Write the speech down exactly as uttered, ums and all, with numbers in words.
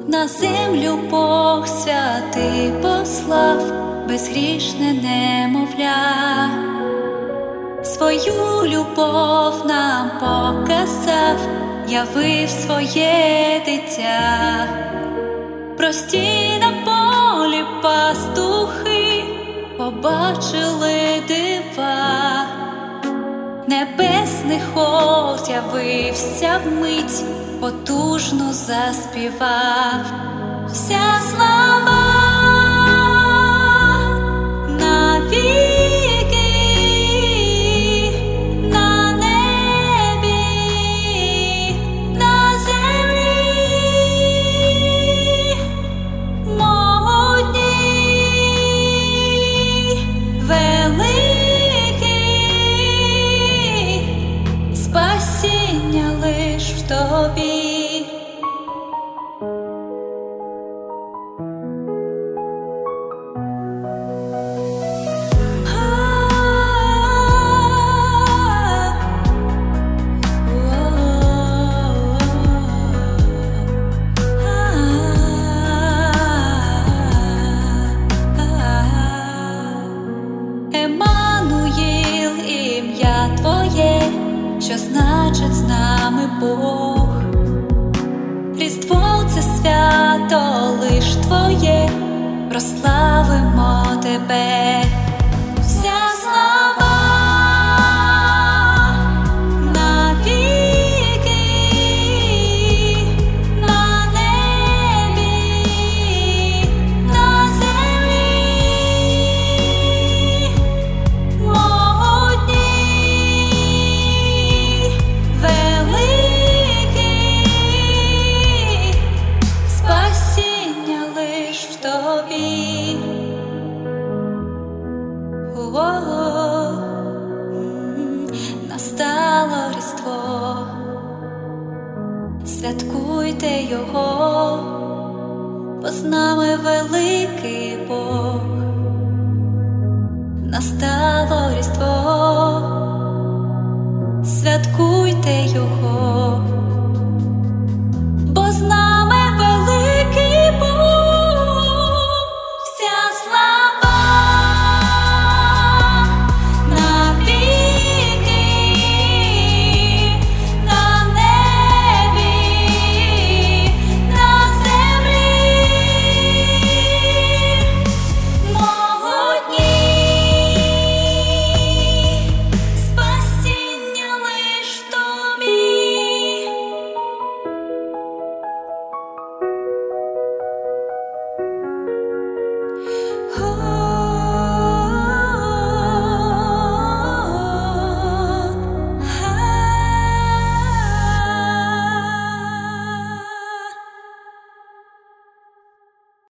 На землю Бог святий послав безгрішне немовля, свою любов нам показав, явив своє дитя. Прості на полі пастухи побачили дива, небесний хор явився вмить, потужно заспівав. Вся слава навіки на небі, на землі, могутній, великий, спасіння лиш в тобі. Еммануїл, ім'я Твоє, що значить з нами Бог. Різдво — це свято лиш Твоє, прославимо Тебе. Вся слава навіки на небі, на землі, могутній, великий, спасіння лиш в тобі. О-о-о, настало Різдво, святкуйте його, бо з нами великий Бог. Настало Різдво, святкуйте його.